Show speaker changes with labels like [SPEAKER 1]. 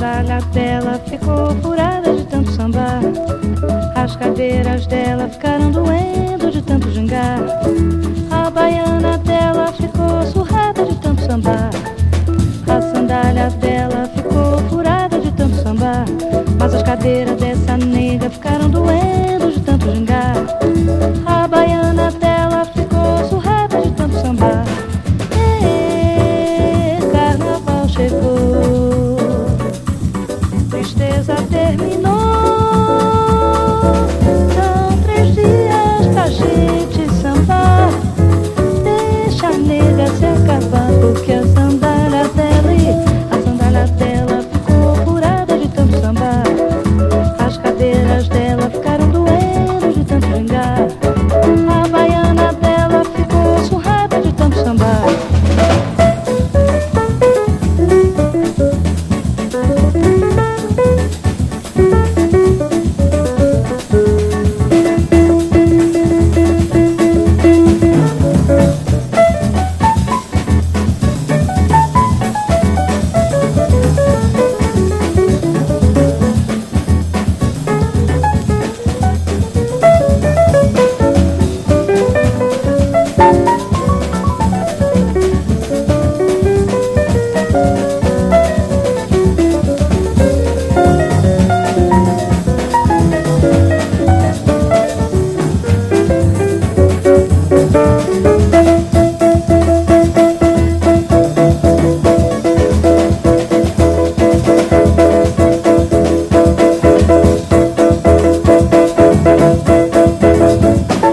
[SPEAKER 1] sandália dela ficou furada de tanto sambar. As cadeiras dela ficaram doendo de tanto gingar. A baiana dela ficou surrada de tanto sambar. A sandália dela ficou furada de tanto sambar. Mas as cadeiras dessa nega ficaram doendo